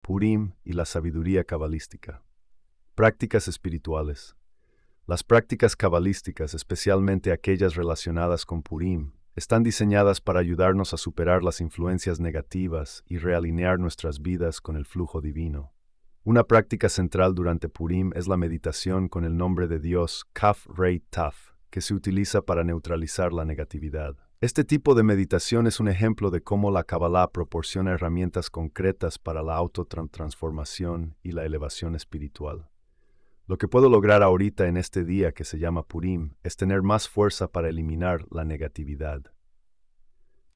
Purim y la sabiduría cabalística. Prácticas espirituales. Las prácticas cabalísticas, especialmente aquellas relacionadas con Purim, están diseñadas para ayudarnos a superar las influencias negativas y realinear nuestras vidas con el flujo divino. Una práctica central durante Purim es la meditación con el nombre de Dios Kaf Rei Taf, que se utiliza para neutralizar la negatividad. Este tipo de meditación es un ejemplo de cómo la Kabbalah proporciona herramientas concretas para la autotransformación y la elevación espiritual. Lo que puedo lograr ahorita en este día que se llama Purim es tener más fuerza para eliminar la negatividad.